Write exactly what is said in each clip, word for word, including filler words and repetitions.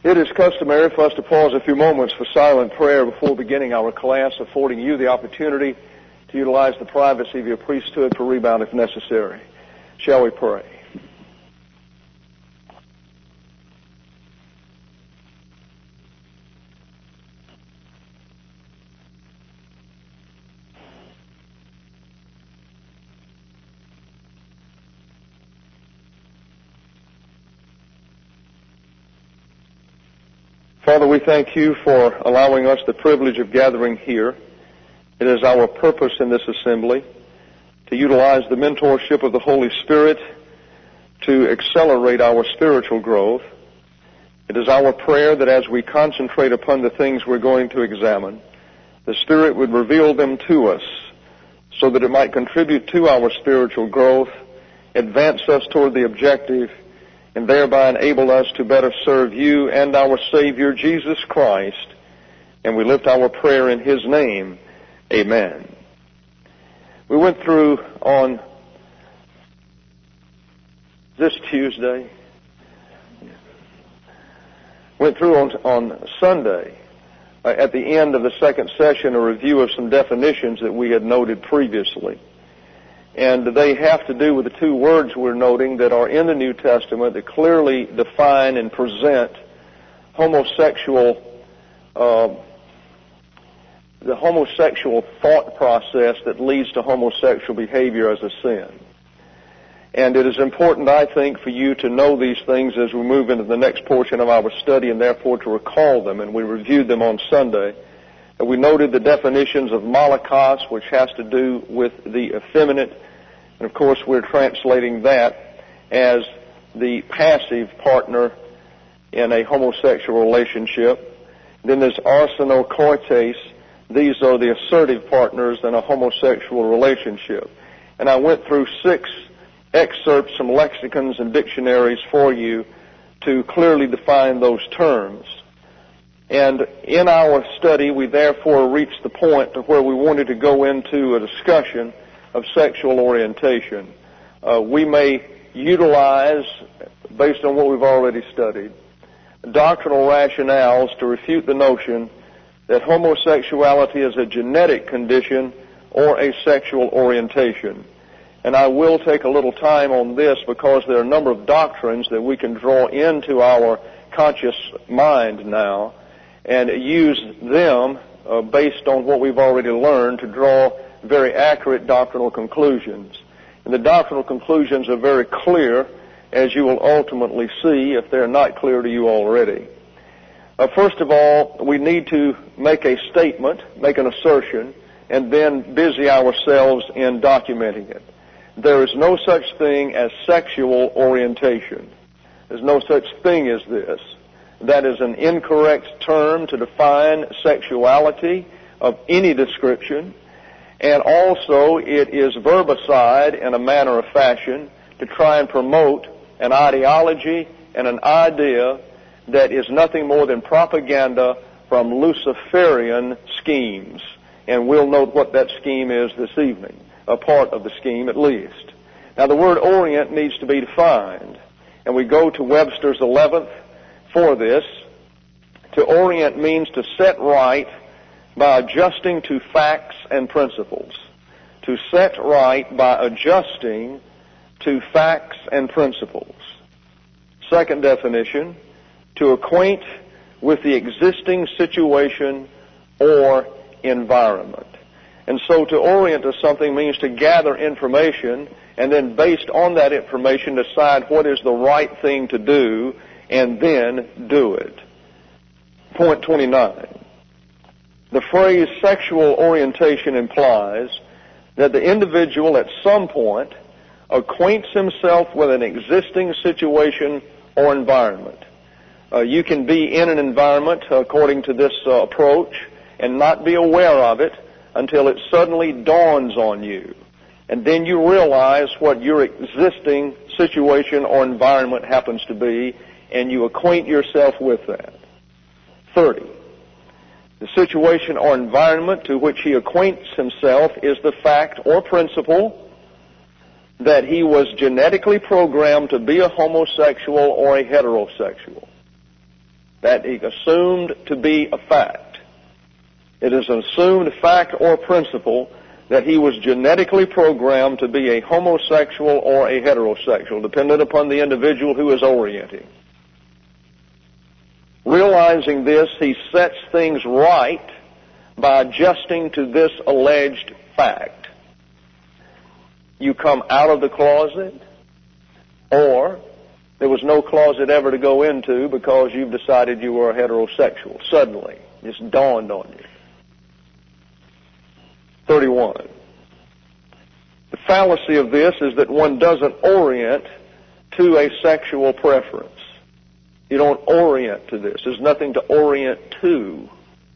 It is customary for us to pause a few moments for silent prayer before beginning our class, affording you the opportunity to utilize the privacy of your priesthood for rebound if necessary. Shall we pray? Father, we thank you for allowing us the privilege of gathering here. It is our purpose in this assembly to utilize the mentorship of the Holy Spirit to accelerate our spiritual growth. It is our prayer that as we concentrate upon the things we're going to examine, the Spirit would reveal them to us so that it might contribute to our spiritual growth, advance us toward the objective, and thereby enable us to better serve you and our Savior, Jesus Christ. And we lift our prayer in His name. Amen. We went through on this Tuesday, went through on, on Sunday, uh, at the end of the second session, a review of some definitions that we had noted previously. And they have to do with the two words we're noting that are in the New Testament that clearly define and present homosexual, uh, the homosexual thought process that leads to homosexual behavior as a sin. And it is important, I think, for you to know these things as we move into the next portion of our study and therefore to recall them. And we reviewed them on Sunday. And we noted the definitions of malakos, which has to do with the effeminate. And, of course, we're translating that as the passive partner in a homosexual relationship. Then there's arsenokoites. These are the assertive partners in a homosexual relationship. And I went through six excerpts from lexicons and dictionaries for you to clearly define those terms. And in our study, we therefore reached the point to where we wanted to go into a discussion of sexual orientation. Uh, we may utilize, based on what we've already studied, doctrinal rationales to refute the notion that homosexuality is a genetic condition or a sexual orientation. And I will take a little time on this because there are a number of doctrines that we can draw into our conscious mind now and use them uh, based on what we've already learned to draw very accurate doctrinal conclusions. And the doctrinal conclusions are very clear, as you will ultimately see if they're not clear to you already. Uh, first of all, we need to make a statement, make an assertion, and then busy ourselves in documenting it. There is no such thing as sexual orientation. There's no such thing as this. That is an incorrect term to define sexuality of any description. And also, it is verbicide in a manner of fashion to try and promote an ideology and an idea that is nothing more than propaganda from Luciferian schemes. And we'll note what that scheme is this evening, a part of the scheme at least. Now, the word orient needs to be defined. And we go to Webster's eleventh for this. To orient means to set right by adjusting to facts and principles. To set right by adjusting to facts and principles. Second definition, to acquaint with the existing situation or environment. And so to orient to something means to gather information and then based on that information decide what is the right thing to do and then do it. Point twenty-nine. The phrase sexual orientation implies that the individual at some point acquaints himself with an existing situation or environment. Uh, you can be in an environment, according to this uh, approach, and not be aware of it until it suddenly dawns on you. And then you realize what your existing situation or environment happens to be, and you acquaint yourself with that. thirty. The situation or environment to which he acquaints himself is the fact or principle that he was genetically programmed to be a homosexual or a heterosexual. That is assumed to be a fact. It is an assumed fact or principle that he was genetically programmed to be a homosexual or a heterosexual, dependent upon the individual who is orienting. Realizing this, he sets things right by adjusting to this alleged fact. You come out of the closet, or there was no closet ever to go into because you've decided you were a heterosexual. Suddenly, it just dawned on you. thirty-one. The fallacy of this is that one doesn't orient to a sexual preference. You don't orient to this. There's nothing to orient to.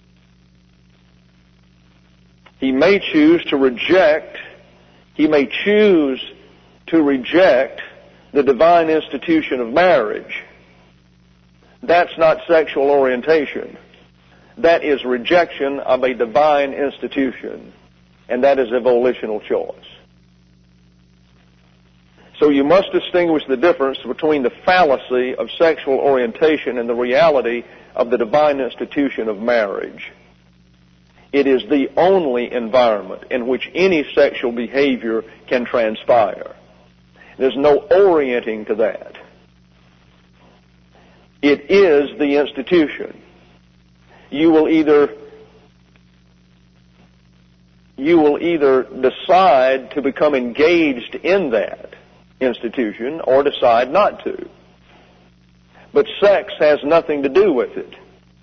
He may choose to reject, he may choose to reject the divine institution of marriage. That's not sexual orientation. That is rejection of a divine institution. And that is a volitional choice. So you must distinguish the difference between the fallacy of sexual orientation and the reality of the divine institution of marriage. It is the only environment in which any sexual behavior can transpire. There's no orienting to that. It is the institution. You will either you will either decide to become engaged in that institution or decide not to. But sex has nothing to do with it.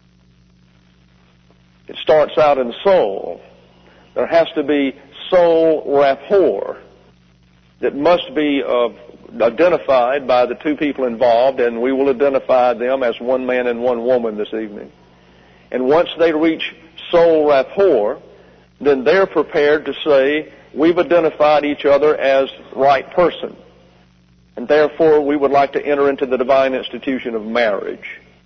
It starts out in soul. There has to be soul rapport that must be uh, identified by the two people involved, and we will identify them as one man and one woman this evening. And once they reach soul rapport, then they're prepared to say, we've identified each other as right person, and therefore we would like to enter into the divine institution of marriage.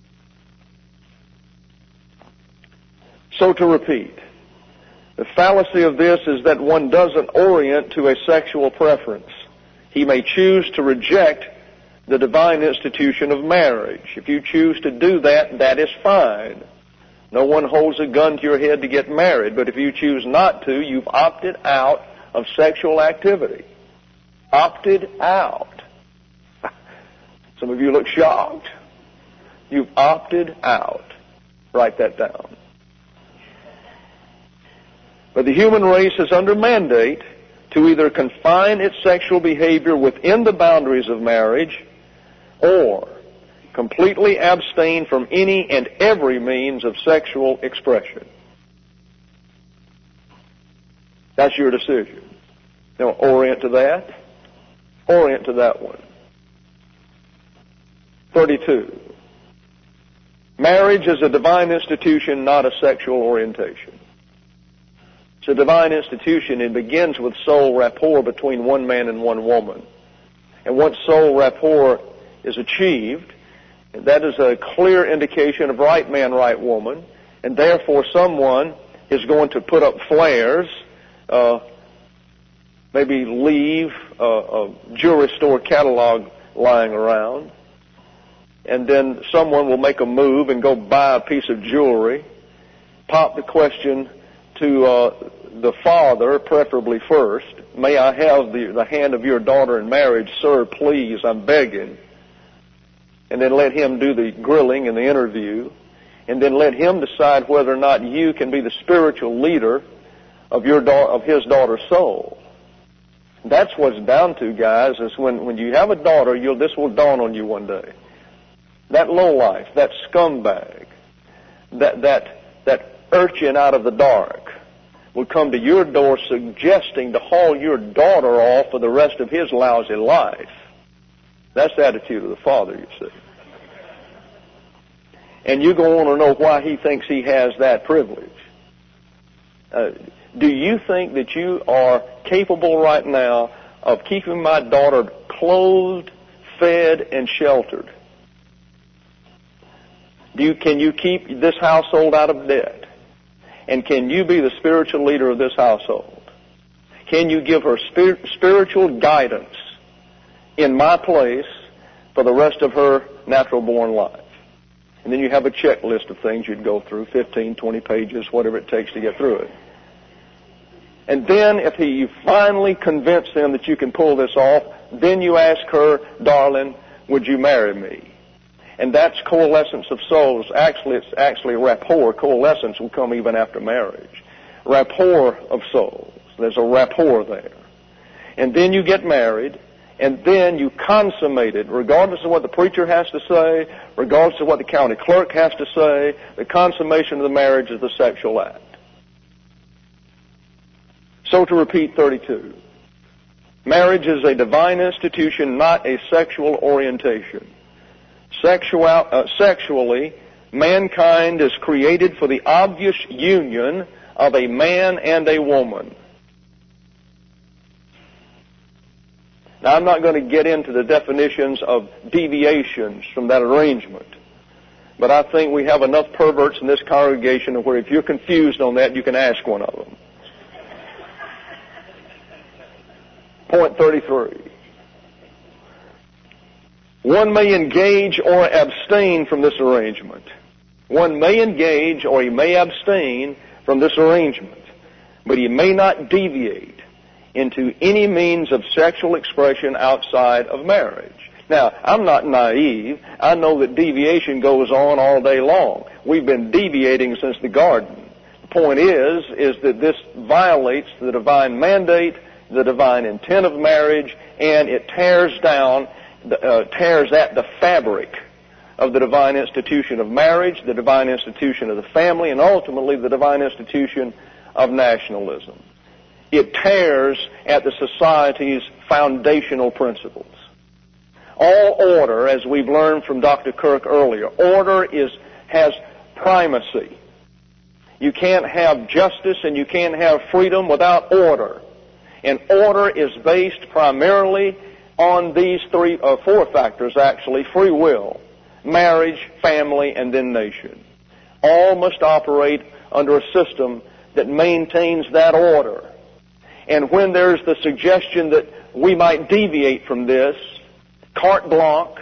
So to repeat, the fallacy of this is that one doesn't orient to a sexual preference. He may choose to reject the divine institution of marriage. If you choose to do that, that is fine. No one holds a gun to your head to get married, but if you choose not to, you've opted out of sexual activity. Opted out. Some of you look shocked. You've opted out. Write that down. But the human race is under mandate to either confine its sexual behavior within the boundaries of marriage or completely abstain from any and every means of sexual expression. That's your decision. Now, orient to that. Orient to that one. thirty-two. Marriage is a divine institution, not a sexual orientation. It's a divine institution. It begins with soul rapport between one man and one woman. And once soul rapport is achieved, that is a clear indication of right man, right woman, and therefore someone is going to put up flares, uh, maybe leave a, a jewelry store catalog lying around, and then someone will make a move and go buy a piece of jewelry, pop the question to uh, the father, preferably first, may I have the, the hand of your daughter in marriage, sir, please, I'm begging. And then let him do the grilling and the interview, and then let him decide whether or not you can be the spiritual leader of your da- of his daughter's soul. That's what's down to, guys, is when, when you have a daughter, you'll, this will dawn on you one day. That lowlife, that scumbag, that, that, that urchin out of the dark will come to your door suggesting to haul your daughter off for the rest of his lousy life. That's the attitude of the father, you see. And you go on to know why he thinks he has that privilege. Uh, do you think that you are capable right now of keeping my daughter clothed, fed, and sheltered? Do you, can you keep this household out of debt? And can you be the spiritual leader of this household? Can you give her spir- spiritual guidance in my place for the rest of her natural-born life? And then you have a checklist of things you'd go through, fifteen, twenty pages, whatever it takes to get through it. And then if he, you finally convince them that you can pull this off, then you ask her, darling, would you marry me? And that's coalescence of souls. Actually, it's actually rapport. Coalescence will come even after marriage. Rapport of souls. There's a rapport there. And then you get married, and then you consummate it, regardless of what the preacher has to say, regardless of what the county clerk has to say. The consummation of the marriage is the sexual act. So to repeat thirty-two, marriage is a divine institution, not a sexual orientation. Sexual, uh, sexually, mankind is created for the obvious union of a man and a woman. Now, I'm not going to get into the definitions of deviations from that arrangement, but I think we have enough perverts in this congregation where if you're confused on that, you can ask one of them. Point thirty-three. One may engage or abstain from this arrangement. One may engage or he may abstain from this arrangement, but he may not deviate into any means of sexual expression outside of marriage. Now, I'm not naive. I know that deviation goes on all day long. We've been deviating since the garden. The point is, is that this violates the divine mandate, the divine intent of marriage, and it tears down, uh, tears at the fabric of the divine institution of marriage, the divine institution of the family, and ultimately the divine institution of nationalism. It tears at the society's foundational principles. All order, as we've learned from Doctor Kirk earlier, order is has primacy. You can't have justice and you can't have freedom without order. And order is based primarily on these three, uh, four factors actually: free will, marriage, family, and then nation. All must operate under a system that maintains that order. And when there's the suggestion that we might deviate from this, carte blanche,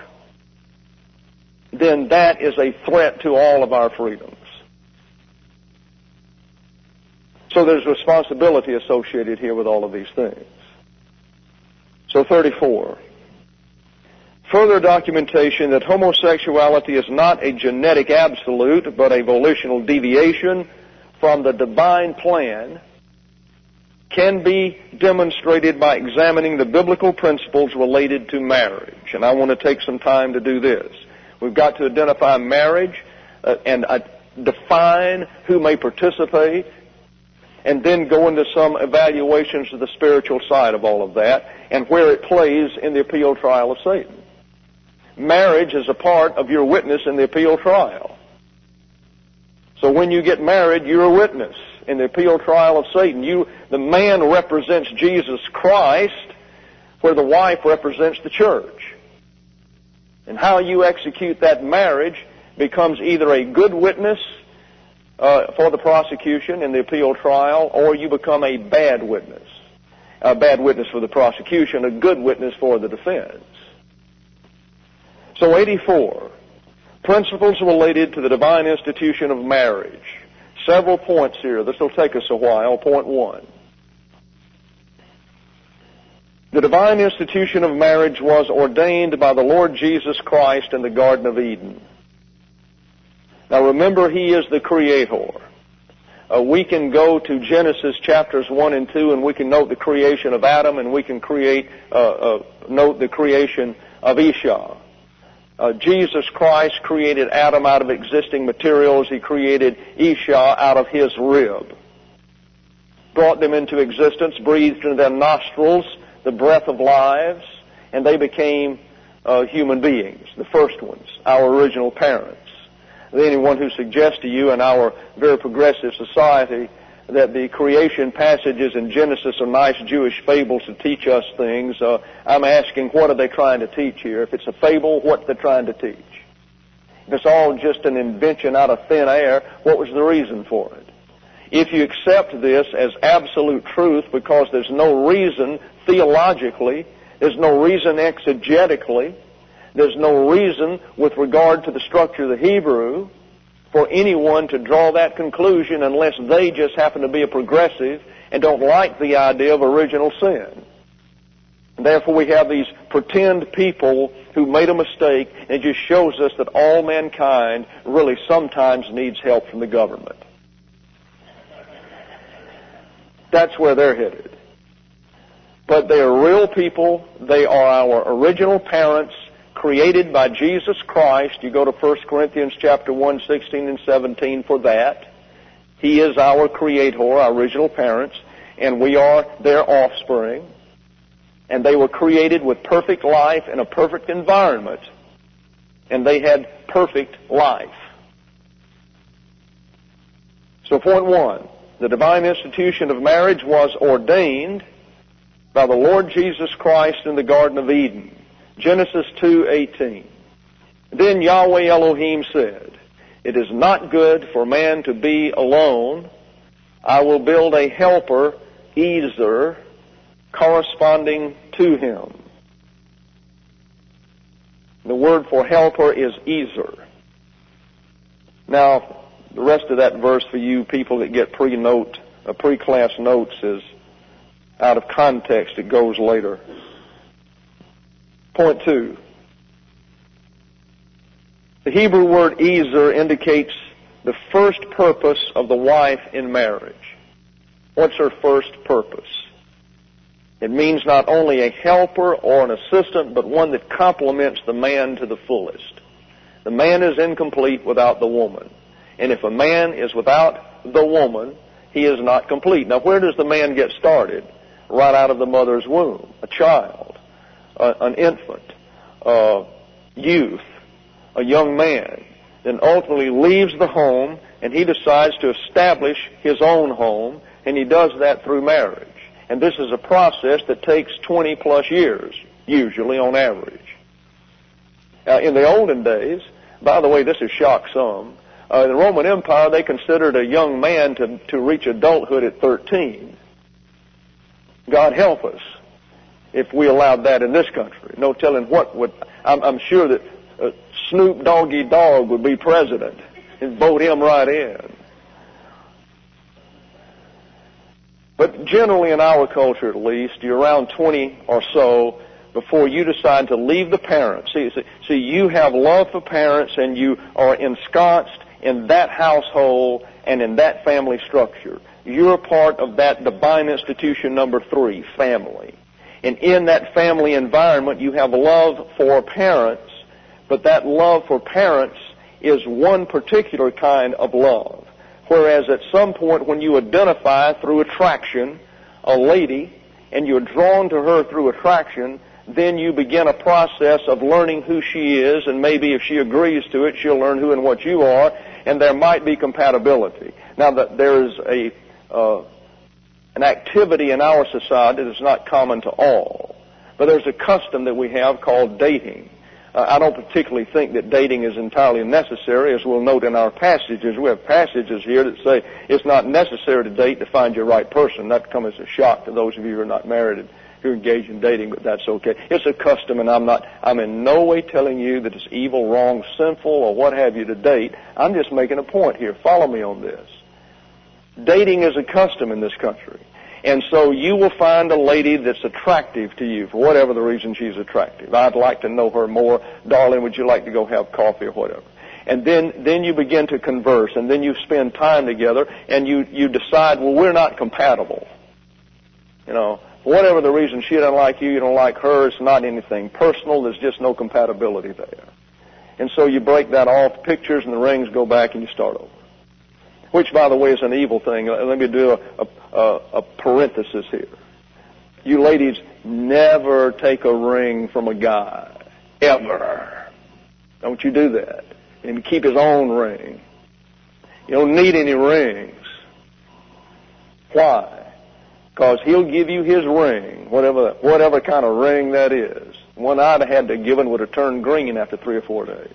then that is a threat to all of our freedoms. So there's responsibility associated here with all of these things. So thirty-four. Further documentation that homosexuality is not a genetic absolute, but a volitional deviation from the divine plan can be demonstrated by examining the biblical principles related to marriage. And I want to take some time to do this. We've got to identify marriage uh, and uh, define who may participate, and then go into some evaluations of the spiritual side of all of that and where it plays in the appeal trial of Satan. Marriage is a part of your witness in the appeal trial. So when you get married, you're a witness in the appeal trial of Satan. You, the man represents Jesus Christ, where the wife represents the church. And how you execute that marriage becomes either a good witness uh, for the prosecution in the appeal trial, or you become a bad witness. A bad witness for the prosecution, a good witness for the defense. So eighty-four, principles related to the divine institution of marriage. Several points here. This will take us a while. Point one. The divine institution of marriage was ordained by the Lord Jesus Christ in the Garden of Eden. Now remember, He is the Creator. Uh, we can go to Genesis chapters one and two, and we can note the creation of Adam, and we can create uh, uh, note the creation of Esau. Uh, Jesus Christ created Adam out of existing materials. He created Esau out of his rib. Brought them into existence, breathed into their nostrils the breath of lives, and they became uh, human beings, the first ones, our original parents. Anyone who suggests to you in our very progressive society that the creation passages in Genesis are nice Jewish fables to teach us things, uh, I'm asking, what are they trying to teach here? If it's a fable, what they're trying to teach? If it's all just an invention out of thin air, what was the reason for it? If you accept this as absolute truth because there's no reason theologically, there's no reason exegetically, There's no reason with regard to the structure of the Hebrew for anyone to draw that conclusion unless they just happen to be a progressive and don't like the idea of original sin. And therefore we have these pretend people who made a mistake, and it just shows us that all mankind really sometimes needs help from the government. That's where they're headed. But they are real people. They are our original parents, created by Jesus Christ. You go to First Corinthians chapter one, sixteen and seventeen for that. He is our creator, our original parents, and we are their offspring. And they were created with perfect life in a perfect environment. And they had perfect life. So point one, the divine institution of marriage was ordained by the Lord Jesus Christ in the Garden of Eden. Genesis two eighteen. Then Yahweh Elohim said, "It is not good for man to be alone. I will build a helper, Ezer, corresponding to him." The word for helper is Ezer. Now, the rest of that verse for you people that get pre-note, uh, pre-class notes is out of context. It goes later. Point two. The Hebrew word Ezer indicates the first purpose of the wife in marriage. What's her first purpose? It means not only a helper or an assistant, but one that complements the man to the fullest. The man is incomplete without the woman. And if a man is without the woman, he is not complete. Now, where does the man get started? Right out of the mother's womb. A child, a, an infant, a youth, a young man. Then ultimately leaves the home, and he decides to establish his own home, and he does that through marriage. And this is a process that takes twenty plus years, usually on average. Now, in the olden days, by the way, this has shocked some, uh, in the Roman Empire, they considered a young man to, to reach adulthood at thirteen. God help us if we allowed that in this country. No telling what would, I'm, I'm sure that uh, Snoop Doggy Dogg would be president and vote him right in. But generally in our culture at least, you're around twenty or so before you decide to leave the parents. See, see, see, you have love for parents and you are ensconced in that household and in that family structure. You're part of that divine institution number three, family. And in that family environment, you have love for parents, but that love for parents is one particular kind of love. Whereas at some point when you identify through attraction a lady and you're drawn to her through attraction, then you begin a process of learning who she is, and maybe if she agrees to it, she'll learn who and what you are, and there might be compatibility. Now, that there is a uh, an activity in our society that is not common to all, but there's a custom that we have called dating. Uh, I don't particularly think that dating is entirely necessary, as we'll note in our passages. We have passages here that say it's not necessary to date to find your right person. That comes as a shock to those of you who are not married and who are engaged in dating, but that's okay. It's a custom, and I'm not, I'm in no way telling you that it's evil, wrong, sinful, or what have you to date. I'm just making a point here. Follow me on this. Dating is a custom in this country. And so you will find a lady that's attractive to you for whatever the reason she's attractive. I'd like to know her more. Darling, would you like to go have coffee or whatever? And then, then you begin to converse, and then you spend time together, and you, you decide, well, we're not compatible. You know, for whatever the reason, she doesn't like you, you don't like her. It's not anything personal. There's just no compatibility there. And so you break that off, pictures and the rings go back, and you start over. Which, by the way, is an evil thing. Let me do a, a, a parenthesis here. You ladies never take a ring from a guy. Ever. Don't you do that. And keep his own ring. You don't need any rings. Why? Because he'll give you his ring, whatever whatever kind of ring that is. One I'd have had to given would have turned green after three or four days.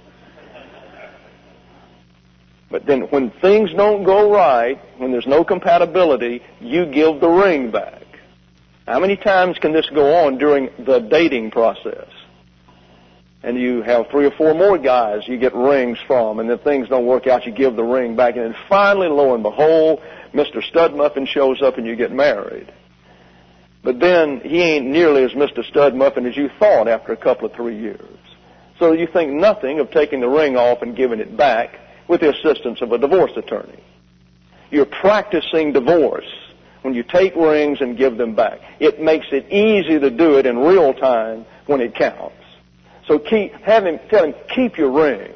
But then when things don't go right, when there's no compatibility, you give the ring back. How many times can this go on during the dating process? And you have three or four more guys you get rings from, and if things don't work out, you give the ring back. And then finally, lo and behold, Mister Stud Muffin shows up and you get married. But then he ain't nearly as Mister Stud Muffin as you thought after a couple of three years. So you think nothing of taking the ring off and giving it back with the assistance of a divorce attorney. You're practicing divorce when you take rings and give them back. It makes it easy to do it in real time when it counts. So keep, have him, tell him, keep your ring.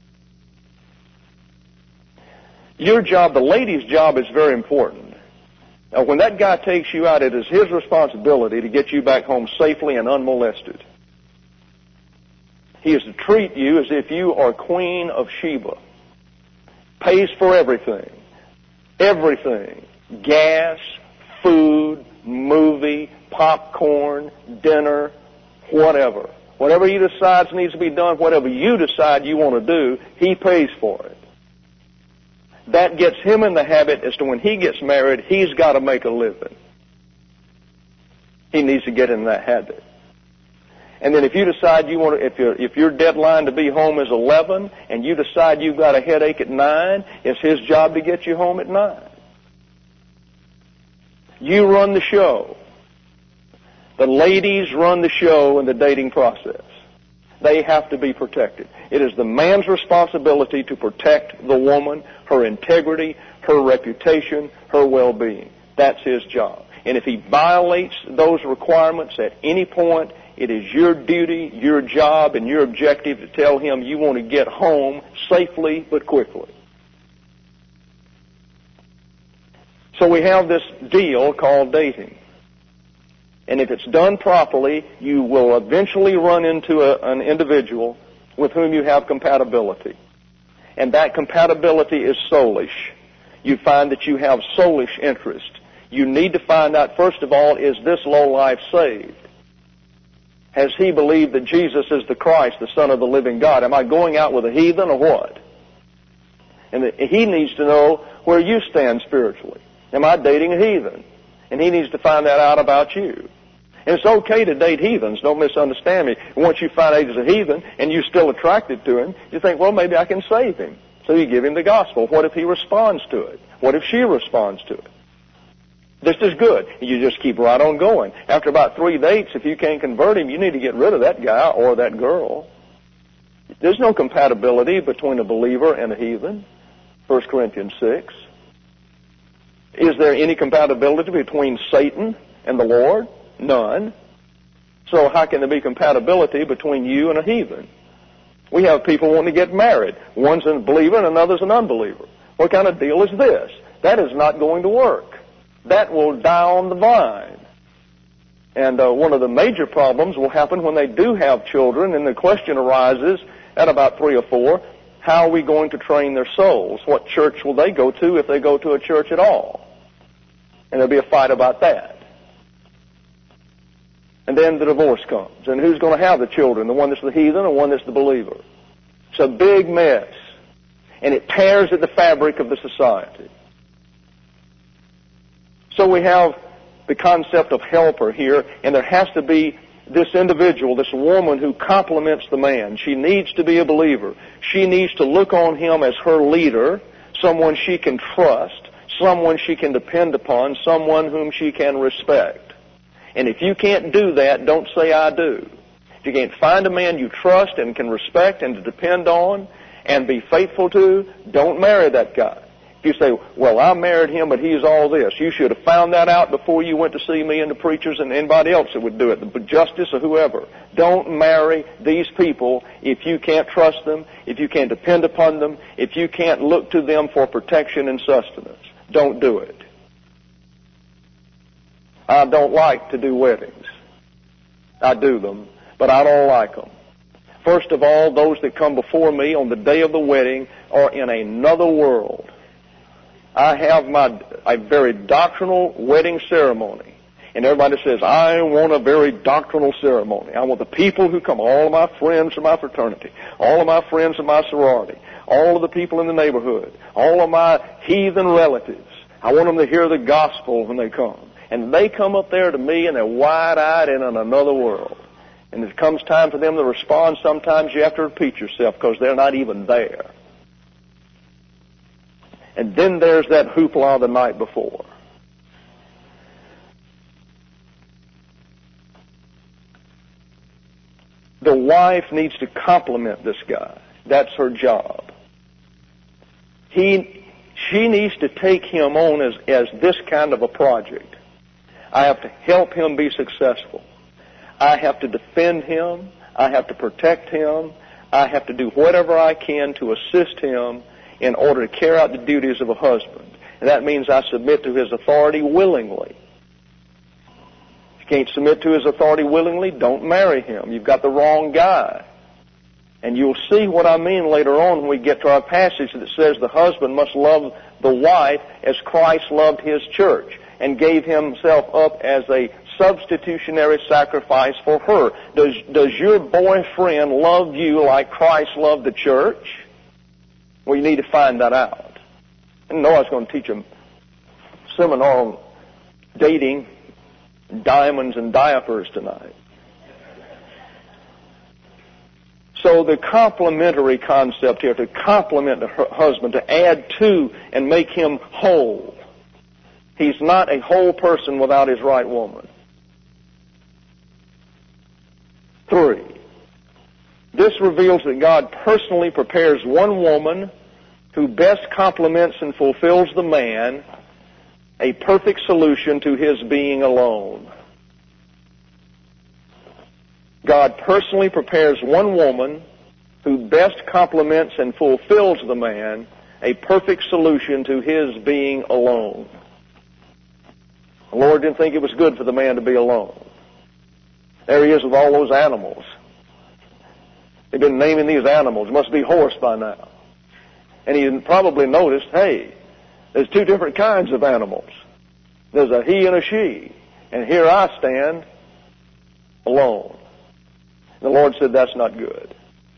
Your job, the lady's job, is very important. Now, when that guy takes you out, it is his responsibility to get you back home safely and unmolested. He is to treat you as if you are Queen of Sheba. Pays for everything. Everything. Gas, food, movie, popcorn, dinner, whatever. Whatever he decides needs to be done, whatever you decide you want to do, he pays for it. That gets him in the habit as to when he gets married, he's got to make a living. He needs to get in that habit. And then if you decide you want to, if your if your deadline to be home is eleven, and you decide you've got a headache at nine, it's his job to get you home at nine. You run the show. The ladies run the show in the dating process. They have to be protected. It is the man's responsibility to protect the woman, her integrity, her reputation, her well-being. That's his job. And if he violates those requirements at any point, it is your duty, your job, and your objective to tell him you want to get home safely but quickly. So we have this deal called dating. And if it's done properly, you will eventually run into a, an individual with whom you have compatibility. And that compatibility is soulish. You find that you have soulish interest. You need to find out, first of all, is this lowlife saved? Has he believed that Jesus is the Christ, the Son of the living God? Am I going out with a heathen or what? And the, he needs to know where you stand spiritually. Am I dating a heathen? And he needs to find that out about you. And it's okay to date heathens, don't misunderstand me. Once you find out he's a heathen and you're still attracted to him, you think, well, maybe I can save him. So you give him the gospel. What if he responds to it? What if she responds to it? This is good. You just keep right on going. After about three dates, if you can't convert him, you need to get rid of that guy or that girl. There's no compatibility between a believer and a heathen. First Corinthians six. Is there any compatibility between Satan and the Lord? None. So how can there be compatibility between you and a heathen? We have people wanting to get married. One's a believer and another's an unbeliever. What kind of deal is this? That is not going to work. That will die on the vine. And uh, one of the major problems will happen when they do have children, and the question arises at about three or four, how are we going to train their souls? What church will they go to if they go to a church at all? And there'll be a fight about that. And then the divorce comes. And who's going to have the children? The one that's the heathen or one that's the believer? It's a big mess. And it tears at the fabric of the society. So we have the concept of helper here, and there has to be this individual, this woman who complements the man. She needs to be a believer. She needs to look on him as her leader, someone she can trust, someone she can depend upon, someone whom she can respect. And if you can't do that, don't say I do. If you can't find a man you trust and can respect and to depend on and be faithful to, don't marry that guy. If you say, well, I married him, but he's all this, you should have found that out before you went to see me and the preachers and anybody else that would do it, the justice or whoever. Don't marry these people if you can't trust them, if you can't depend upon them, if you can't look to them for protection and sustenance. Don't do it. I don't like to do weddings. I do them, but I don't like them. First of all, those that come before me on the day of the wedding are in another world. I have my a very doctrinal wedding ceremony. And everybody says, I want a very doctrinal ceremony. I want the people who come, all of my friends from my fraternity, all of my friends from my sorority, all of the people in the neighborhood, all of my heathen relatives. I want them to hear the gospel when they come. And they come up there to me and they're wide-eyed and in another world. And it comes time for them to respond, sometimes you have to repeat yourself because they're not even there. And then there's that hoopla the night before. The wife needs to compliment this guy. That's her job. He, she needs to take him on as, as this kind of a project. I have to help him be successful. I have to defend him. I have to protect him. I have to do whatever I can to assist him in order to carry out the duties of a husband. And that means I submit to his authority willingly. If you can't submit to his authority willingly, don't marry him. You've got the wrong guy. And you'll see what I mean later on when we get to our passage that says the husband must love the wife as Christ loved his church and gave himself up as a substitutionary sacrifice for her. Does, does your boyfriend love you like Christ loved the church? Well, you need to find that out. I didn't know I was going to teach a seminar on dating, diamonds, and diapers tonight. So the complementary concept here, to complement the husband, to add to and make him whole. He's not a whole person without his right woman. Three, this reveals that God personally prepares one woman who best complements and fulfills the man, a perfect solution to his being alone. God personally prepares one woman who best complements and fulfills the man, a perfect solution to his being alone. The Lord didn't think it was good for the man to be alone. There he is with all those animals. They've been naming these animals. It must be horse by now. And he probably noticed, hey, there's two different kinds of animals. There's a he and a she. And here I stand alone. The Lord said that's not good.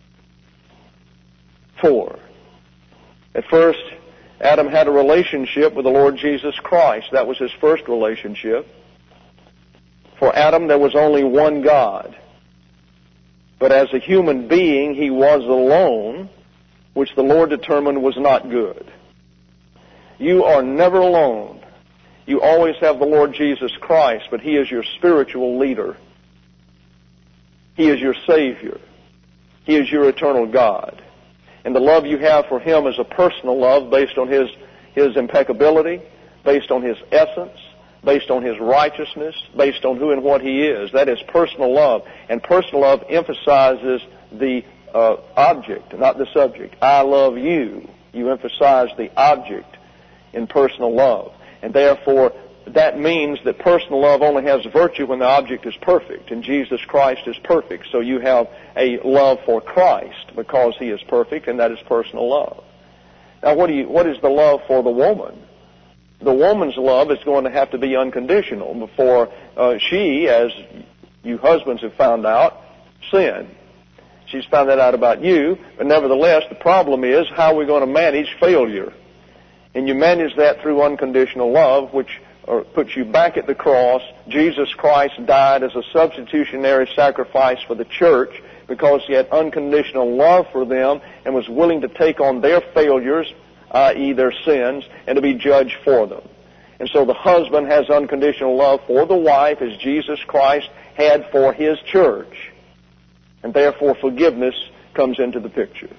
Four, at first, Adam had a relationship with the Lord Jesus Christ. That was his first relationship. For Adam, there was only one God. But as a human being, he was alone, which the Lord determined was not good. You are never alone. You always have the Lord Jesus Christ, but he is your spiritual leader. He is your Savior. He is your eternal God. And the love you have for him is a personal love based on his, his impeccability, based on his essence, based on his righteousness, based on who and what he is. That is personal love. And personal love emphasizes the uh, object, not the subject. I love you. You emphasize the object in personal love. And therefore, that means that personal love only has virtue when the object is perfect, and Jesus Christ is perfect. So you have a love for Christ because he is perfect, and that is personal love. Now, what do you, what is the love for the woman? The woman's love is going to have to be unconditional before uh, she, as you husbands have found out, sin. She's found that out about you, but nevertheless, the problem is how are we going to manage failure? And you manage that through unconditional love, which or puts you back at the cross. Jesus Christ died as a substitutionary sacrifice for the church because he had unconditional love for them and was willing to take on their failures, that is their sins, and to be judged for them. And so the husband has unconditional love for the wife as Jesus Christ had for his church. And therefore forgiveness comes into the picture.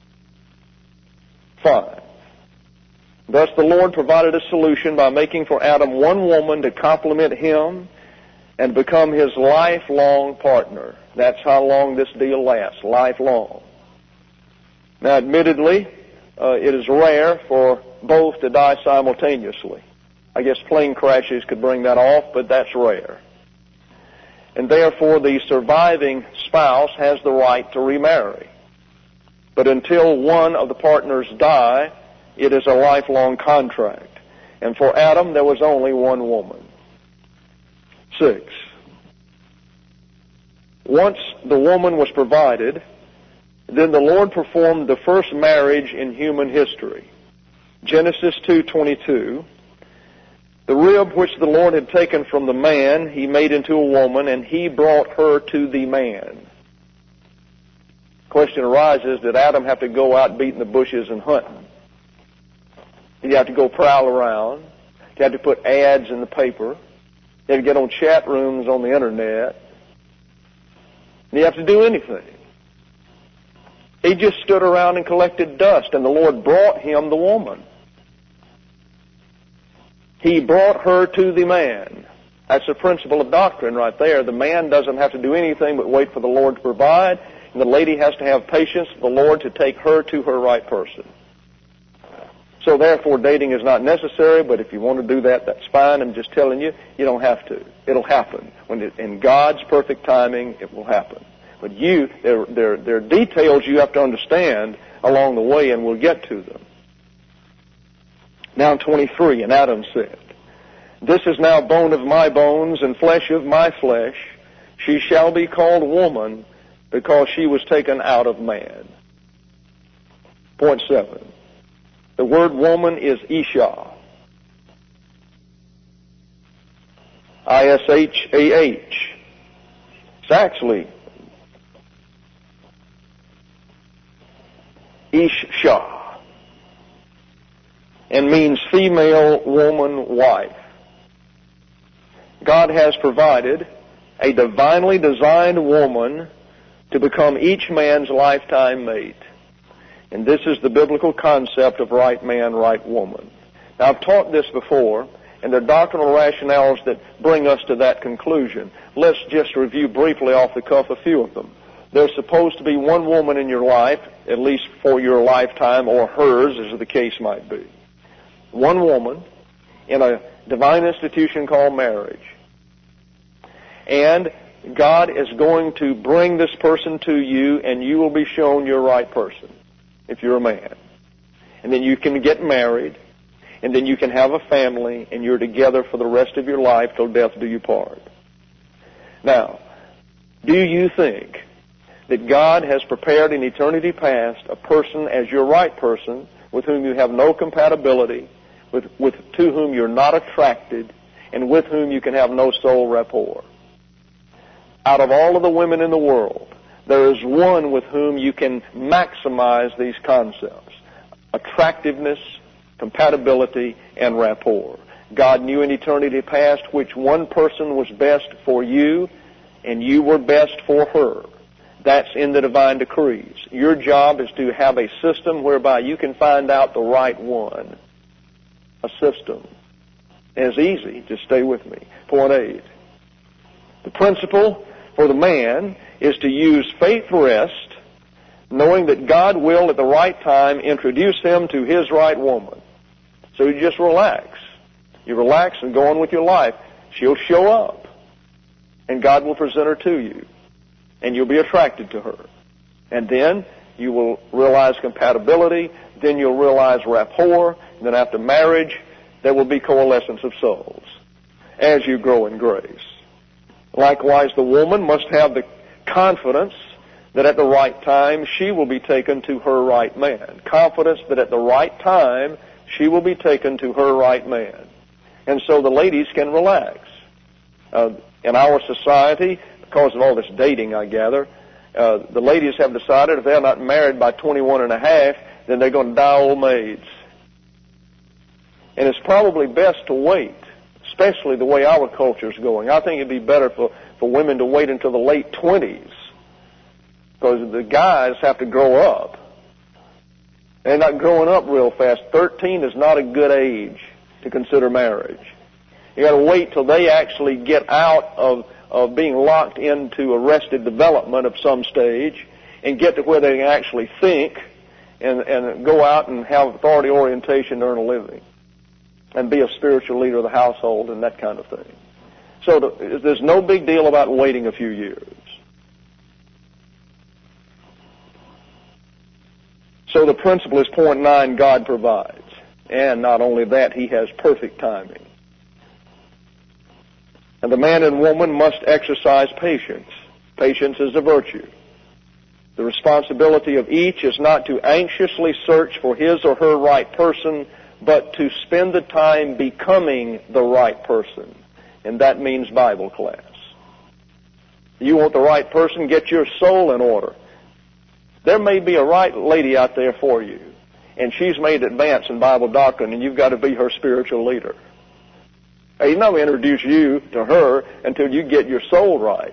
Five. Thus the Lord provided a solution by making for Adam one woman to complement him and become his lifelong partner. That's how long this deal lasts, lifelong. Now, admittedly, uh, it is rare for both to die simultaneously. I guess plane crashes could bring that off, but that's rare. And therefore, the surviving spouse has the right to remarry. But until one of the partners die, it is a lifelong contract. And for Adam, there was only one woman. Six. Once the woman was provided, then the Lord performed the first marriage in human history. Genesis two twenty-two. The rib which the Lord had taken from the man, he made into a woman, and he brought her to the man. Question arises, did Adam have to go out beating the bushes and hunting? Did he have to go prowl around? Did he have to put ads in the paper? Did he have to get on chat rooms on the internet? Did he have to do anything? He just stood around and collected dust, and the Lord brought him the woman. He brought her to the man. That's the principle of doctrine right there. The man doesn't have to do anything but wait for the Lord to provide, and the lady has to have patience with the Lord to take her to her right person. So therefore, dating is not necessary, but if you want to do that, that's fine. I'm just telling you, you don't have to. It'll happen. When it, in God's perfect timing, it will happen. But you, there, there, there are details you have to understand along the way, and we'll get to them. Now twenty-three, and Adam said, "This is now bone of my bones and flesh of my flesh. She shall be called woman, because she was taken out of man." Point seven. The word woman is Isha. I S H A H. It's actually Isha, and means female, woman, wife. God has provided a divinely designed woman to become each man's lifetime mate. And this is the biblical concept of right man, right woman. Now, I've taught this before, and there are doctrinal rationales that bring us to that conclusion. Let's just review briefly off the cuff a few of them. There's supposed to be one woman in your life, at least for your lifetime, or hers, as the case might be. One woman in a divine institution called marriage. And God is going to bring this person to you, and you will be shown your right person, if you're a man. And then you can get married, and then you can have a family, and you're together for the rest of your life till death do you part. Now, do you think that God has prepared in eternity past a person as your right person with whom you have no compatibility, with, with to whom you're not attracted, and with whom you can have no soul rapport? Out of all of the women in the world, there is one with whom you can maximize these concepts: attractiveness, compatibility, and rapport. God knew in eternity past which one person was best for you, and you were best for her. That's in the divine decrees. Your job is to have a system whereby you can find out the right one. A system. It's easy. Just stay with me. Point eight. The principle for the man is to use faith rest, knowing that God will at the right time introduce him to his right woman. So you just relax. You relax and go on with your life. She'll show up, and God will present her to you, and you'll be attracted to her. And then you will realize compatibility, then you'll realize rapport, and then after marriage, there will be coalescence of souls as you grow in grace. Likewise, the woman must have the confidence that at the right time she will be taken to her right man. Confidence that at the right time she will be taken to her right man. And so the ladies can relax. Uh, in our society, because of all this dating, I gather, uh, the ladies have decided if they're not married by twenty-one and a half, then they're going to die old maids. And it's probably best to wait, especially the way our culture is going. I think it'd be better for, for women to wait until the late twenties, because the guys have to grow up. They're not growing up real fast. thirteen is not a good age to consider marriage. You got to wait till they actually get out of, of being locked into arrested development of some stage and get to where they can actually think and, and go out and have authority orientation to earn a living and be a spiritual leader of the household and that kind of thing. So the, there's no big deal about waiting a few years. So the principle is point nine, God provides. And not only that, he has perfect timing. And the man and woman must exercise patience. Patience is a virtue. The responsibility of each is not to anxiously search for his or her right person, but to spend the time becoming the right person. And that means Bible class. You want the right person, get your soul in order. There may be a right lady out there for you, and she's made advance in Bible doctrine, and you've got to be her spiritual leader. He's not going to introduce you to her until you get your soul right.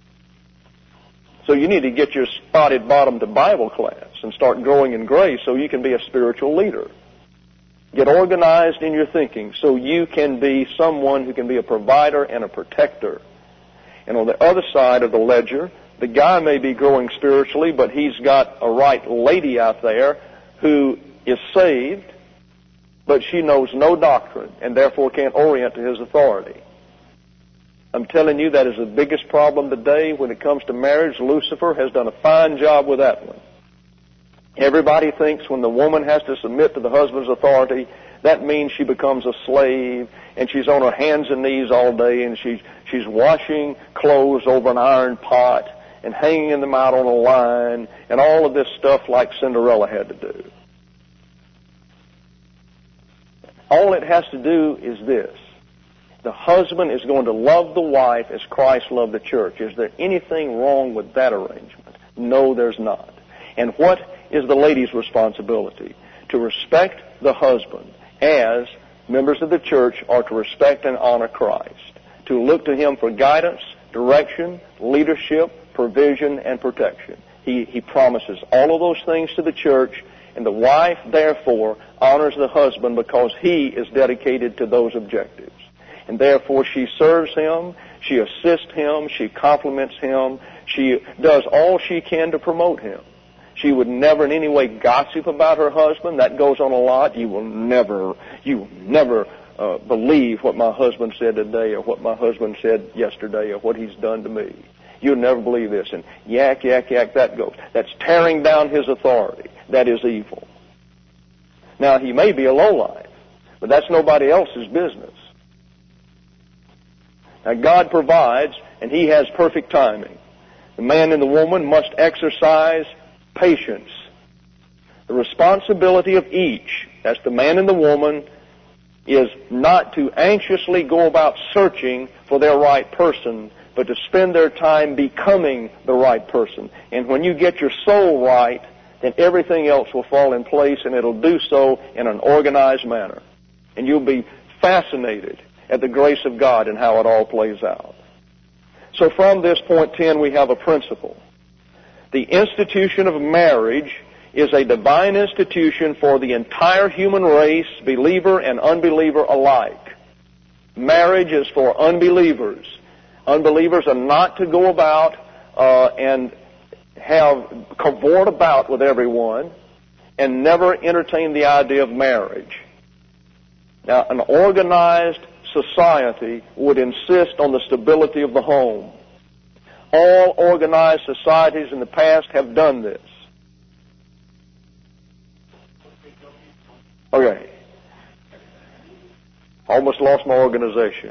So you need to get your spotted bottom to Bible class and start growing in grace so you can be a spiritual leader. Get organized in your thinking so you can be someone who can be a provider and a protector. And on the other side of the ledger, the guy may be growing spiritually, but he's got a right lady out there who is saved, but she knows no doctrine and therefore can't orient to his authority. I'm telling you, that is the biggest problem today when it comes to marriage. Lucifer has done a fine job with that one. Everybody thinks when the woman has to submit to the husband's authority, that means she becomes a slave, and she's on her hands and knees all day, and she's, she's washing clothes over an iron pot and hanging them out on a line, and all of this stuff like Cinderella had to do. All it has to do is this. The husband is going to love the wife as Christ loved the church. Is there anything wrong with that arrangement? No, there's not. And what is the lady's responsibility? To respect the husband as members of the church are to respect and honor Christ. To look to him for guidance, direction, leadership, provision, and protection. He, he promises all of those things to the church, and the wife, therefore, honors the husband because he is dedicated to those objectives. And therefore she serves him, she assists him, she compliments him, she does all she can to promote him. She would never in any way gossip about her husband. That goes on a lot. You will never, you will never uh, believe what my husband said today or what my husband said yesterday or what he's done to me. You'll never believe this. And yak, yak, yak, that goes. That's tearing down his authority. That is evil. Now, he may be a lowlife, but that's nobody else's business. Now, God provides, and he has perfect timing. The man and the woman must exercise patience. The responsibility of each, that's the man and the woman, is not to anxiously go about searching for their right person, but to spend their time becoming the right person. And when you get your soul right, then everything else will fall in place, and it'll do so in an organized manner. And you'll be fascinated at the grace of God and how it all plays out. So from this point ten, we have a principle. The institution of marriage is a divine institution for the entire human race, believer and unbeliever alike. Marriage is for unbelievers. Unbelievers are not to go about uh, and have cavort about with everyone and never entertain the idea of marriage. Now, an organized society would insist on the stability of the home. All organized societies in the past have done this. Okay. Almost lost my organization.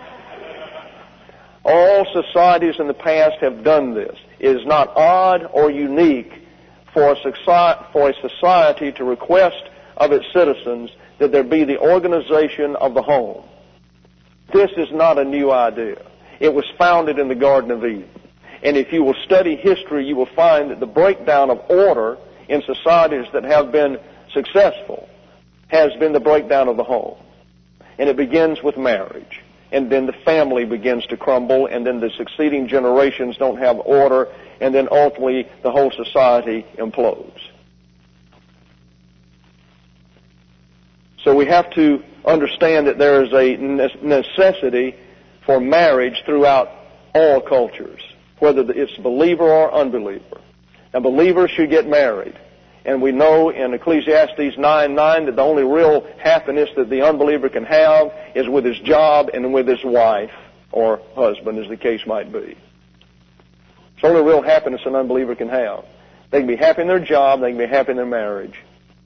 All societies in the past have done this. It is not odd or unique for a society, for a society to request of its citizens that there be the organization of the home. This is not a new idea. It was founded in the Garden of Eden. And if you will study history, you will find that the breakdown of order in societies that have been successful has been the breakdown of the home. And it begins with marriage. And then the family begins to crumble, and then the succeeding generations don't have order, and then ultimately the whole society implodes. So we have to understand that there is a necessity for marriage throughout all cultures, whether it's believer or unbeliever. Now, believers should get married. And we know in Ecclesiastes nine nine that the only real happiness that the unbeliever can have is with his job and with his wife or husband, as the case might be. It's the only real happiness an unbeliever can have. They can be happy in their job, they can be happy in their marriage.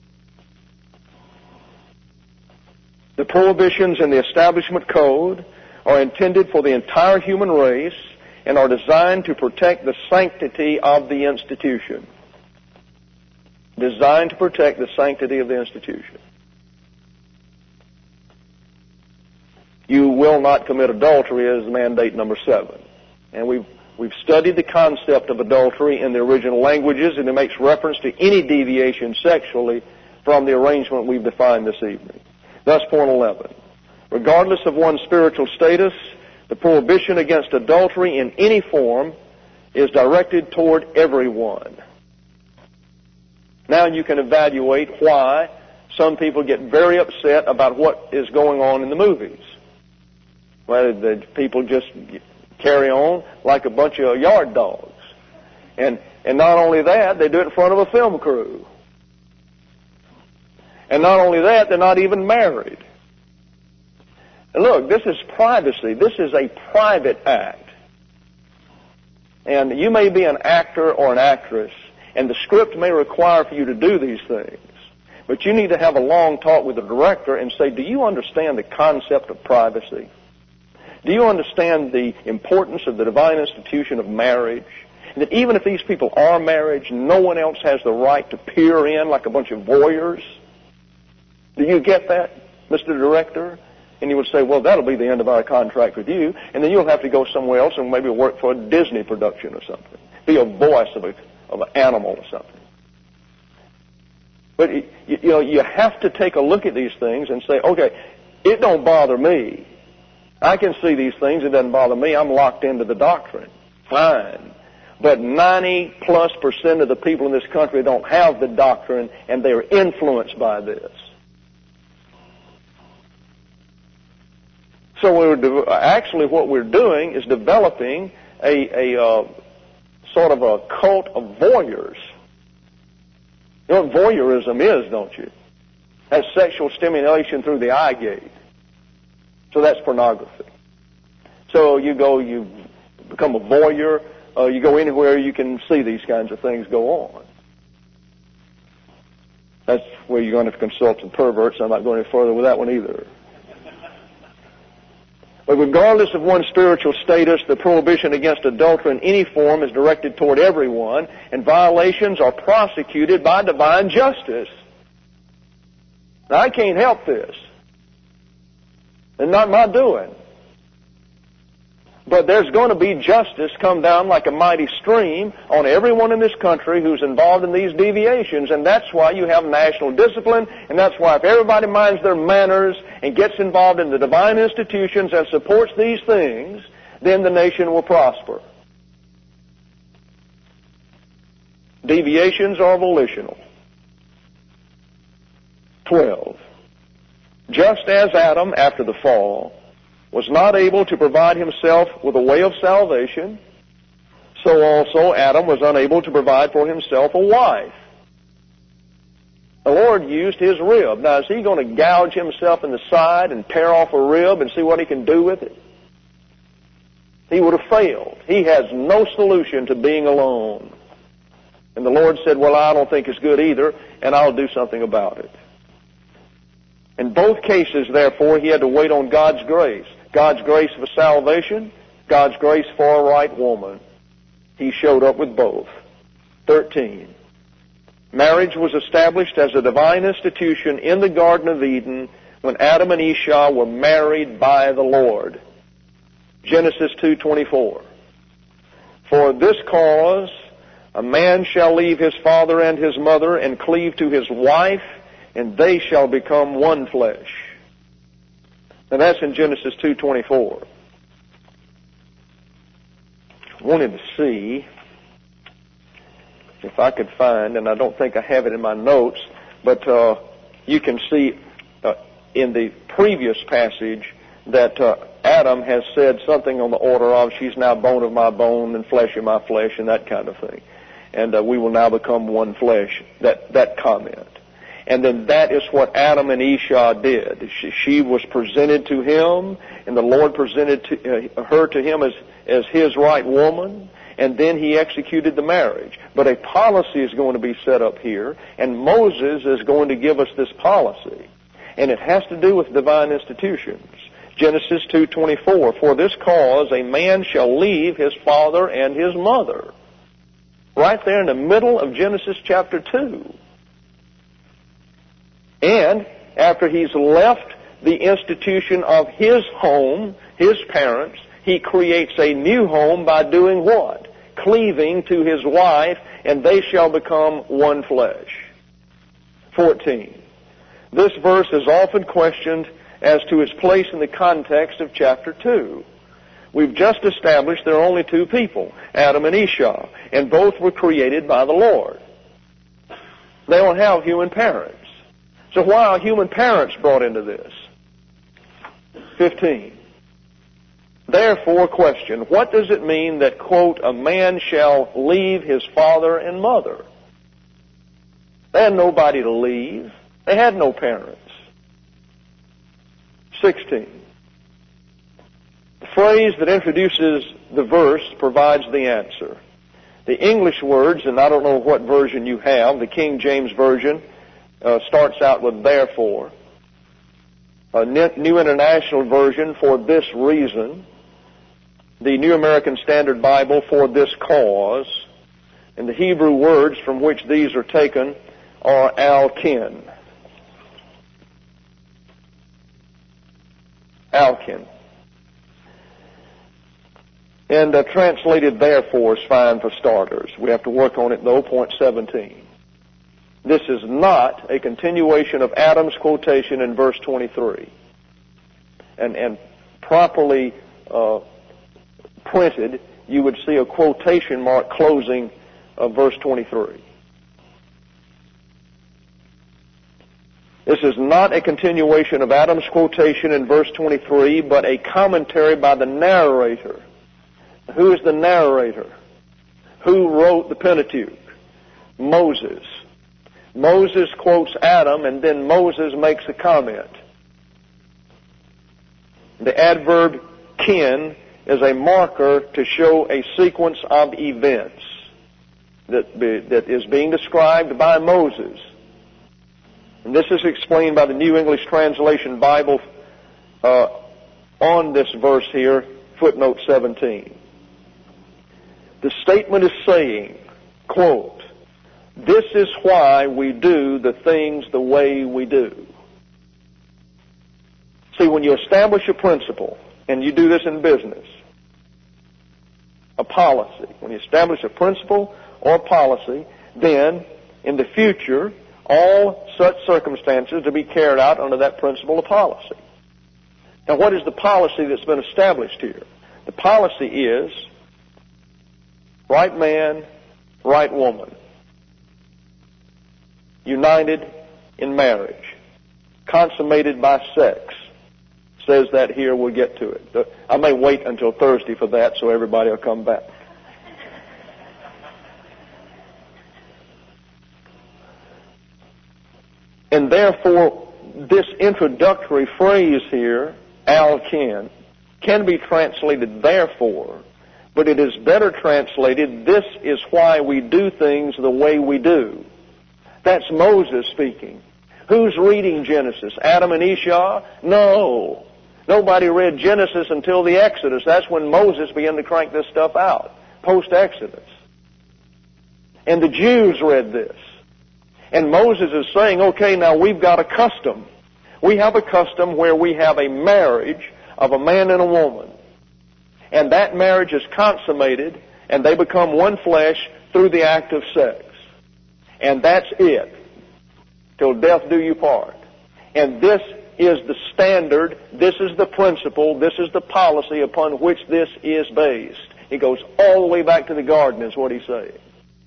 The prohibitions in the Establishment Code are intended for the entire human race and are designed to protect the sanctity of the institution. Designed to protect the sanctity of the institution. you will not commit adultery as mandate number seven. And we've, we've studied the concept of adultery in the original languages, and it makes reference to any deviation sexually from the arrangement we've defined this evening. Thus, point eleven. Regardless of one's spiritual status, the prohibition against adultery in any form is directed toward everyone. Now you can evaluate why some people get very upset about what is going on in the movies. Well, the people just carry on like a bunch of yard dogs. And, and not only that, they do it in front of a film crew. And not only that, they're not even married. And look, this is privacy. This is a private act. And you may be an actor or an actress, and the script may require for you to do these things. But you need to have a long talk with the director and say, do you understand the concept of privacy? Do you understand the importance of the divine institution of marriage? And that even if these people are married, no one else has the right to peer in like a bunch of voyeurs? Do you get that, Mister Director? And you would say, well, that'll be the end of our contract with you, and then you'll have to go somewhere else and maybe work for a Disney production or something. Be a voice of, a, of an animal or something. But, you, you know, you have to take a look at these things and say, okay, it don't bother me. I can see these things. It doesn't bother me. I'm locked into the doctrine. Fine. But ninety plus percent of the people in this country don't have the doctrine, and they're influenced by this. So we're de- actually what we're doing is developing a, a uh, sort of a cult of voyeurs. You know what voyeurism is, don't you? That's sexual stimulation through the eye gate. So that's pornography. So you go, you become a voyeur, uh, you go anywhere you can see these kinds of things go on. That's where you're going to have to consult some perverts. I'm not going any further with that one either. But regardless of one's spiritual status, the prohibition against adultery in any form is directed toward everyone, and violations are prosecuted by divine justice. Now, I can't help this. It's not my doing. But there's going to be justice come down like a mighty stream on everyone in this country who's involved in these deviations. And that's why you have national discipline. And that's why if everybody minds their manners and gets involved in the divine institutions and supports these things, then the nation will prosper. Deviations are volitional. Twelve. Just as Adam, after the fall, was not able to provide himself with a way of salvation, so also Adam was unable to provide for himself a wife. The Lord used his rib. Now, is he going to gouge himself in the side and tear off a rib and see what he can do with it? He would have failed. He has no solution to being alone. And the Lord said, well, I don't think it's good either, and I'll do something about it. In both cases, therefore, he had to wait on God's grace. God's grace for salvation, God's grace for a right woman. He showed up with both. Thirteen. Marriage was established as a divine institution in the Garden of Eden when Adam and Eve were married by the Lord. Genesis two twenty-four. For this cause a man shall leave his father and his mother and cleave to his wife, and they shall become one flesh. And that's in Genesis two twenty-four. I wanted to see if I could find, and I don't think I have it in my notes, but uh, you can see uh, in the previous passage that uh, Adam has said something on the order of, she's now bone of my bone and flesh of my flesh, and that kind of thing. And uh, we will now become one flesh, that, that comment. And then that is what Adam and Eve did. She, she was presented to him, and the Lord presented to, uh, her to him as, as his right woman, and then he executed the marriage. But a policy is going to be set up here, and Moses is going to give us this policy. And it has to do with divine institutions. Genesis two twenty-four, for this cause a man shall leave his father and his mother. Right there in the middle of Genesis chapter two. And after he's left the institution of his home, his parents. He creates a new home by doing what? Cleaving to his wife, and they shall become one flesh. fourteen. This verse is often questioned as to its place in the context of chapter two. We've just established there are only two people, Adam and Esau, and both were created by the Lord. They don't have human parents. So why are human parents brought into this? fifteen. Therefore, question, what does it mean that, quote, a man shall leave his father and mother? They had nobody to leave. They had no parents. sixteen. The phrase that introduces the verse provides the answer. The English words, and I don't know what version you have, the King James Version uh, starts out with therefore. A New International Version, for this reason. The New American Standard Bible, for this cause. And the Hebrew words from which these are taken are al-kin. Al-kin. And uh, translated therefore is fine for starters. We have to work on it though, point seventeen. This is not a continuation of Adam's quotation in verse twenty-three. And, and properly uh, printed, you would see a quotation mark closing of verse twenty-three. This is not a continuation of Adam's quotation in verse twenty-three, but a commentary by the narrator. Who is the narrator? Who wrote the Pentateuch? Moses. Moses quotes Adam, and then Moses makes a comment. The adverb kin is a marker to show a sequence of events that, be, that is being described by Moses. And this is explained by the New English Translation Bible uh, on this verse here, footnote seventeen. The statement is saying, quote, this is why we do the things the way we do. See, when you establish a principle, and you do this in business, a policy, when you establish a principle or policy, then in the future, all such circumstances to be carried out under that principle or policy. Now, what is the policy that's been established here? The policy is right man, right woman, united in marriage, consummated by sex. Says that here, we'll get to it. I may wait until Thursday for that so everybody will come back. And therefore, this introductory phrase here, al-kin, can be translated therefore, but it is better translated, this is why we do things the way we do. That's Moses speaking. Who's reading Genesis? Adam and Esau? No. Nobody read Genesis until the Exodus. That's when Moses began to crank this stuff out, post-Exodus. And the Jews read this. And Moses is saying, okay, now we've got a custom. We have a custom where we have a marriage of a man and a woman. And that marriage is consummated, and they become one flesh through the act of sex. And that's it. Till death do you part. And this is the standard, this is the principle, this is the policy upon which this is based. It goes all the way back to the garden, is what he's saying.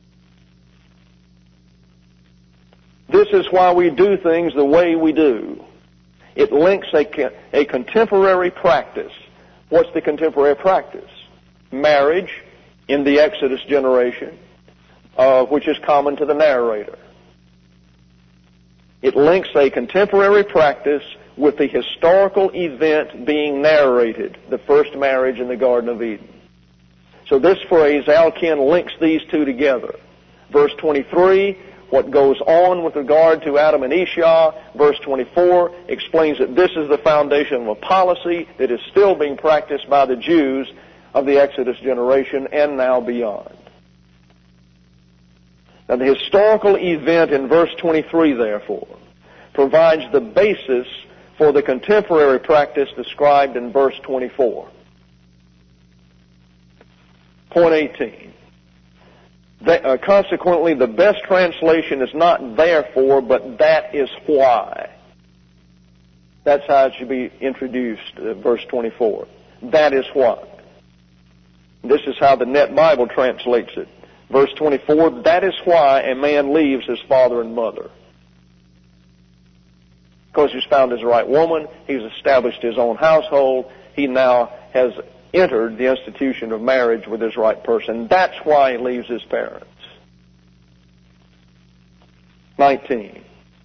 This is why we do things the way we do. It links a, a contemporary practice. What's the contemporary practice? Marriage in the Exodus generation, uh, which is common to the narrator. It links a contemporary practice with the historical event being narrated, the first marriage in the Garden of Eden. So this phrase, al-kin, links these two together. Verse twenty-three, what goes on with regard to Adam and Esau. Verse twenty-four explains that this is the foundation of a policy that is still being practiced by the Jews of the Exodus generation and now beyond. Now the historical event in verse twenty-three, therefore, provides the basis for the contemporary practice described in verse twenty-four. Point eighteen. The, uh, consequently, the best translation is not therefore, but that is why. That's how it should be introduced, uh, verse twenty-four. That is why. This is how the Net Bible translates it. Verse twenty-four, that is why a man leaves his father and mother. Because he's found his right woman, he's established his own household, he now has entered the institution of marriage with his right person. That's why he leaves his parents. nineteen.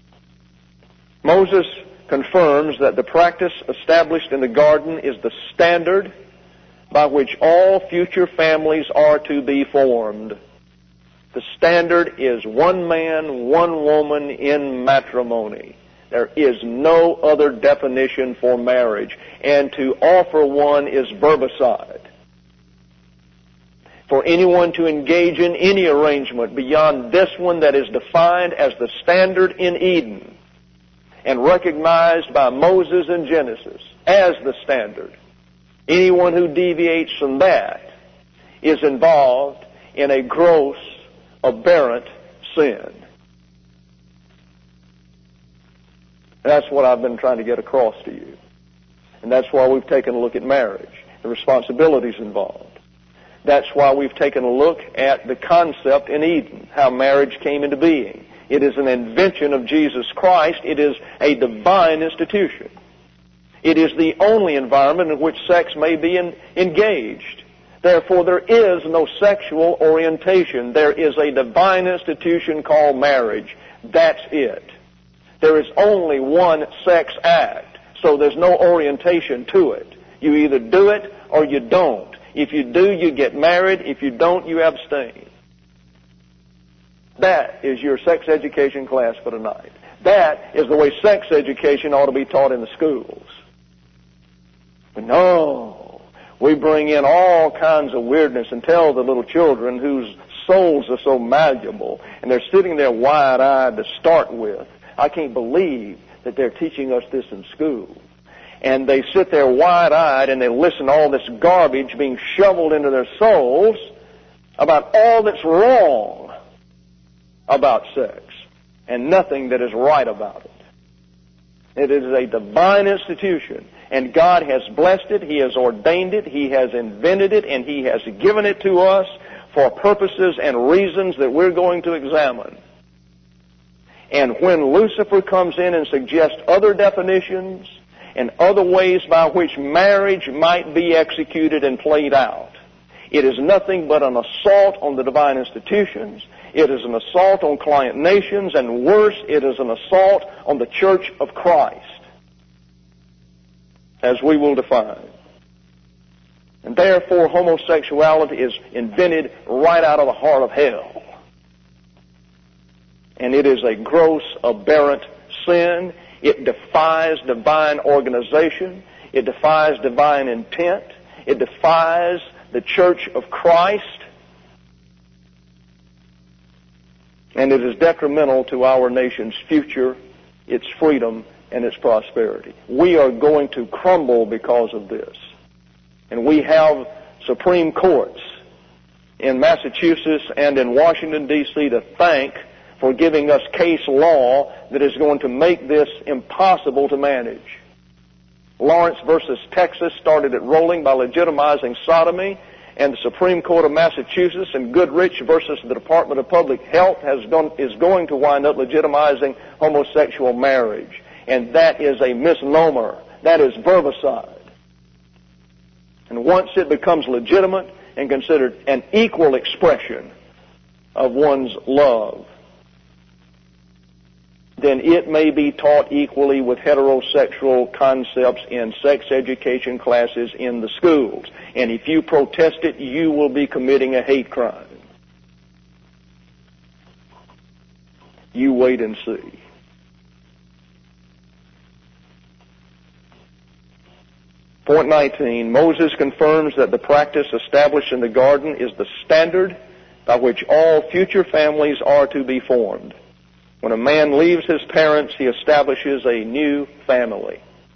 Moses confirms that the practice established in the garden is the standard by which all future families are to be formed. The standard is one man, one woman in matrimony. There is no other definition for marriage, and to offer one is verbicide. For anyone to engage in any arrangement beyond this one that is defined as the standard in Eden and recognized by Moses in Genesis as the standard, anyone who deviates from that is involved in a gross, aberrant sin. That's what I've been trying to get across to you. And that's why we've taken a look at marriage, the responsibilities involved. That's why we've taken a look at the concept in Eden, how marriage came into being. It is an invention of Jesus Christ. It is a divine institution. It is the only environment in which sex may be in, engaged. Therefore, there is no sexual orientation. There is a divine institution called marriage. That's it. There is only one sex act, so there's no orientation to it. You either do it or you don't. If you do, you get married. If you don't, you abstain. That is your sex education class for tonight. That is the way sex education ought to be taught in the schools. But no, we bring in all kinds of weirdness and tell the little children whose souls are so malleable, and they're sitting there wide-eyed to start with. I can't believe that they're teaching us this in school. And they sit there wide-eyed and they listen to all this garbage being shoveled into their souls about all that's wrong about sex and nothing that is right about it. It is a divine institution, and God has blessed it, He has ordained it, He has invented it, and He has given it to us for purposes and reasons that we're going to examine. And when Lucifer comes in and suggests other definitions and other ways by which marriage might be executed and played out, it is nothing but an assault on the divine institutions. It is an assault on client nations, and worse, it is an assault on the Church of Christ, as we will define. And therefore, homosexuality is invented right out of the heart of hell. And it is a gross, aberrant sin. It defies divine organization. It defies divine intent. It defies the Church of Christ. And it is detrimental to our nation's future, its freedom, and its prosperity. We are going to crumble because of this. And we have Supreme Courts in Massachusetts and in Washington, D C to thank for giving us case law that is going to make this impossible to manage. Lawrence versus Texas started it rolling by legitimizing sodomy, and the Supreme Court of Massachusetts and Goodrich versus the Department of Public Health has gone, is going to wind up legitimizing homosexual marriage. And that is a misnomer. That is verbicide. And once it becomes legitimate and considered an equal expression of one's love, then it may be taught equally with heterosexual concepts in sex education classes in the schools. And if you protest it, you will be committing a hate crime. You wait and see. Point nineteen, Moses confirms that the practice established in the garden is the standard by which all future families are to be formed. When a man leaves his parents, he establishes a new family.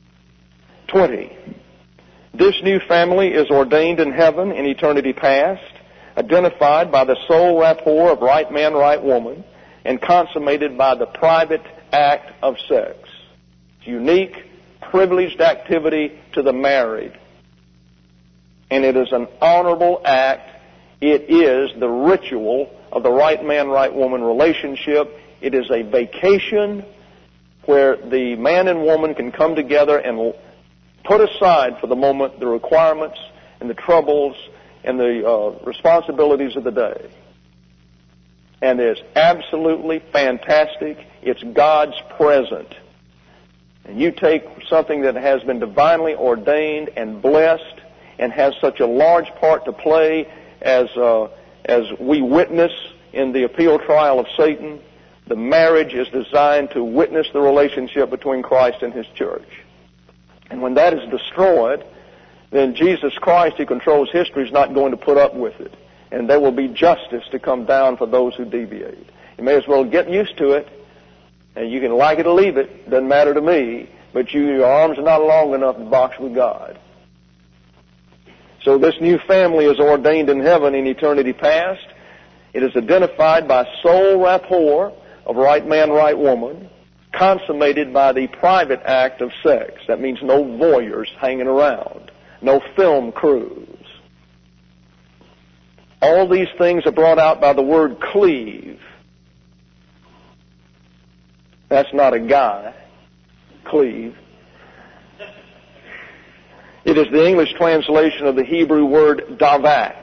twenty. This new family is ordained in heaven in eternity past, identified by the sole rapport of right man, right woman, and consummated by the private act of sex. It's unique, privileged activity to the married. And it is an honorable act. It is the ritual of the right man, right woman relationship. It is a vacation where the man and woman can come together and put aside for the moment the requirements and the troubles and the uh, responsibilities of the day. And it's absolutely fantastic. It's God's present. And you take something that has been divinely ordained and blessed and has such a large part to play as uh, as we witness in the appeal trial of Satan. The marriage is designed to witness the relationship between Christ and His church. And when that is destroyed, then Jesus Christ, who controls history, is not going to put up with it. And there will be justice to come down for those who deviate. You may as well get used to it, and you can like it or leave it. Doesn't matter to me. But you, your arms are not long enough to box with God. So this new family is ordained in heaven in eternity past. It is identified by sole rapport of right man, right woman, consummated by the private act of sex. That means no voyeurs hanging around, no film crews. All these things are brought out by the word cleave. That's not a guy. Cleave. It is the English translation of the Hebrew word davak.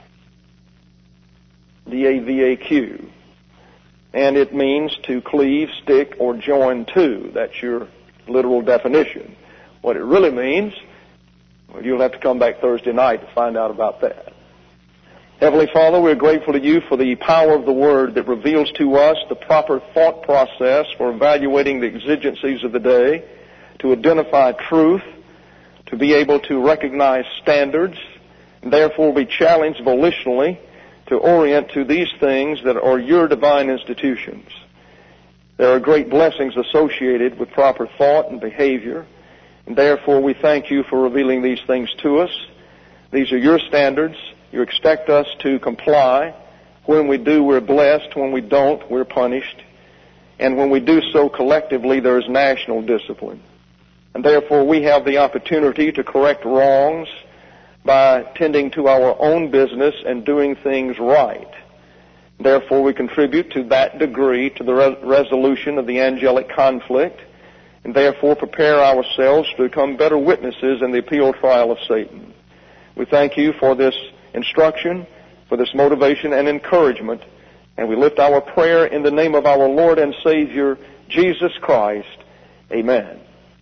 D A V A Q. And it means to cleave, stick, or join to. That's your literal definition. What it really means, well, you'll have to come back Thursday night to find out about that. Heavenly Father, we're grateful to you for the power of the Word that reveals to us the proper thought process for evaluating the exigencies of the day, to identify truth, to be able to recognize standards, and therefore be challenged volitionally to orient to these things that are your divine institutions. There are great blessings associated with proper thought and behavior, and therefore we thank you for revealing these things to us. These are your standards. You expect us to comply. When we do, we're blessed. When we don't, we're punished. And when we do so collectively, there is national discipline. And therefore, we have the opportunity to correct wrongs by tending to our own business and doing things right. Therefore, we contribute to that degree to the re- resolution of the angelic conflict, and therefore prepare ourselves to become better witnesses in the appeal trial of Satan. We thank you for this instruction, for this motivation and encouragement, and we lift our prayer in the name of our Lord and Savior, Jesus Christ. Amen.